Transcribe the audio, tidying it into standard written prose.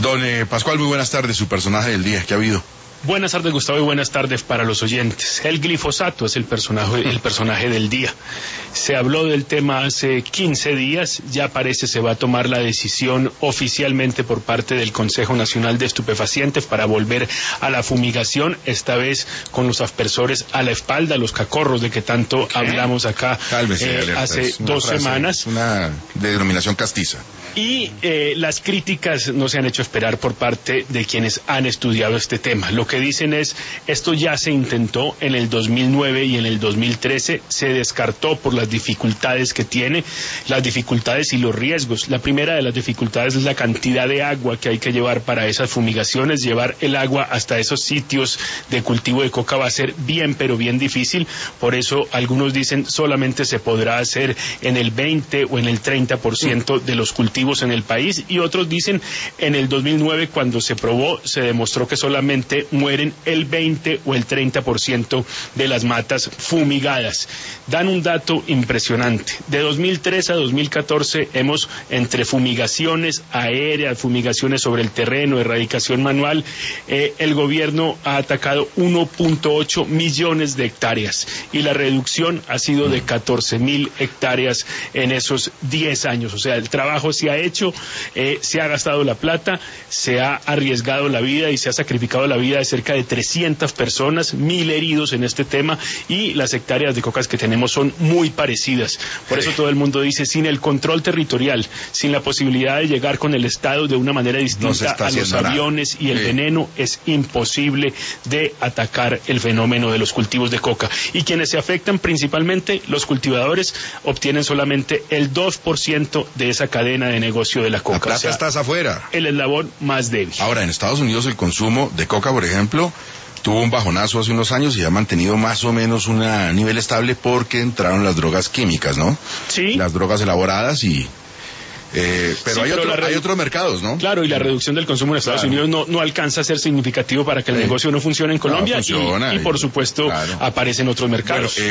Don Pascual, muy buenas tardes. Su personaje del día, ¿qué ha habido? Buenas tardes, Gustavo, y buenas tardes para los oyentes. El glifosato es el personaje del día. Se habló del tema hace 15 días, ya parece se va a tomar la decisión oficialmente por parte del Consejo Nacional de Estupefacientes para volver a la fumigación, esta vez con los aspersores a la espalda, los cacorros de que tanto hablamos acá hace 2 semanas. Una denominación castiza. Y las críticas no se han hecho esperar por parte de quienes han estudiado este tema. Lo que dicen es, esto ya se intentó en el 2009 y en el 2013, se descartó por las dificultades que tiene, las dificultades y los riesgos. La primera de las dificultades es la cantidad de agua que hay que llevar para esas fumigaciones. Llevar el agua hasta esos sitios de cultivo de coca va a ser bien, pero bien difícil. Por eso algunos dicen solamente se podrá hacer en el 20 o en el 30% de los cultivos en el país, y otros dicen en el 2009, cuando se probó, se demostró que solamente mueren el 20 o el 30% de las matas fumigadas. Dan un dato impresionante. De 2003 a 2014 hemos, entre fumigaciones aéreas, fumigaciones sobre el terreno, erradicación manual, el gobierno ha atacado 1.8 millones de hectáreas y la reducción ha sido de 14.000 hectáreas en esos 10 años. O sea, el trabajo se ha hecho, se ha gastado la plata, se ha arriesgado la vida y se ha sacrificado la vida de cerca de 300 personas, 1.000 heridos en este tema, y las hectáreas de cocas que tenemos son muy parecidas. Por eso todo el mundo dice, sin el control territorial, sin la posibilidad de llegar con el Estado de una manera distinta a los aviones y el veneno, es imposible de atacar el fenómeno de los cultivos de coca. Y quienes se afectan principalmente, los cultivadores, obtienen solamente el 2% de esa cadena de negocio de la coca. La plata está afuera. El eslabón más débil. Ahora, en Estados Unidos el consumo de coca, por ejemplo, tuvo un bajonazo hace unos años y ha mantenido más o menos un nivel estable porque entraron las drogas químicas, ¿no? Sí. Las drogas elaboradas y... pero sí, hay otros mercados, ¿no? Claro, y la reducción del consumo en Estados Unidos no alcanza a ser significativo para que el negocio no funcione en Colombia, y por supuesto aparecen otros mercados.